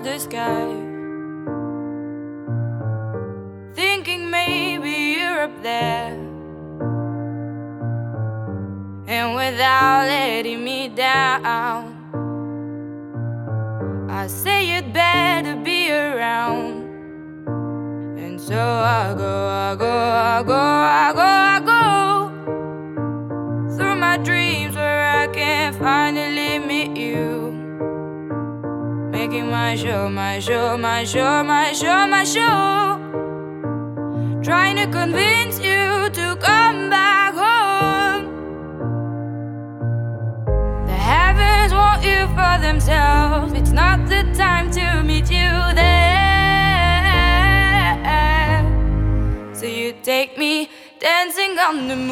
the sky, thinking maybe you're up there, and without letting me down, I say you'd better be around. And so I go through my dreams where I can finally meet you, making my show, trying to convince you to come back home. The heavens want you for themselves, it's not the time to meet you there. So you take me dancing on the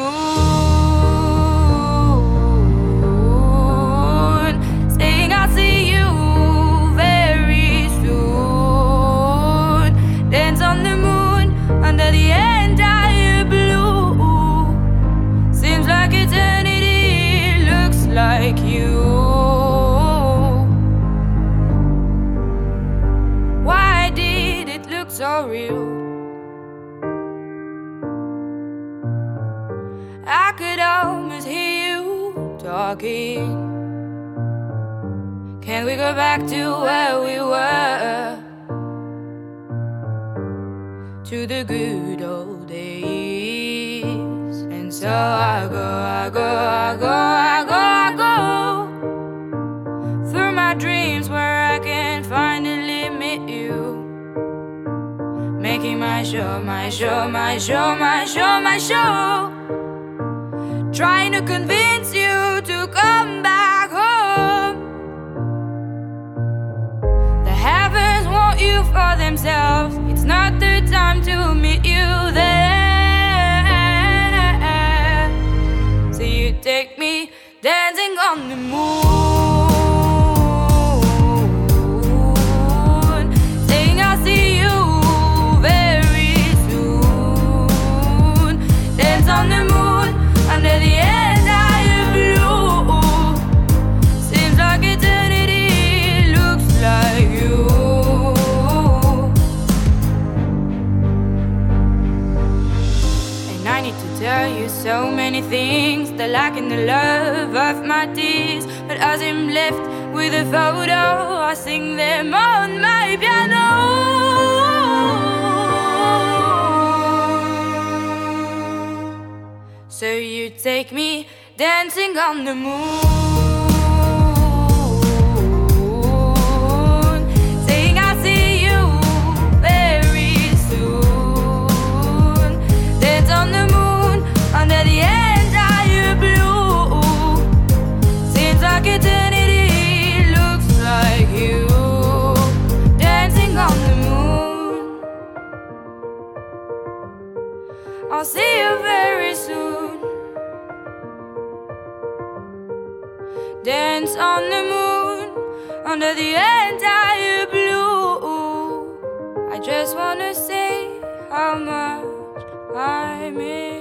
moon, saying I'll see you very soon. Dance on the moon under the entire blue. Seems like eternity, looks like you. Why did it look so real? I could almost hear you talking. Can we go back to where we were? To the good old days. And so I go through my dreams where I can finally meet you, making my show, trying to convince you to come back home. The heavens want you for themselves, it's not the time to meet you there. So you take me dancing on the moon, saying I'll see you very soon. Dance on the moon under the entire blue. Seems like eternity, looks like you. And I need to tell you so many things, the lack in the love of my tears. But as I'm left with a photo, I sing them on my piano. So you take me dancing on the moon, saying I'll see you very soon. Dance on the moon under the entire blue. Seems like eternity, looks like you. Dancing on the moon, I'll see you very soon. Dance on the moon under the entire blue. I just wanna say how much I miss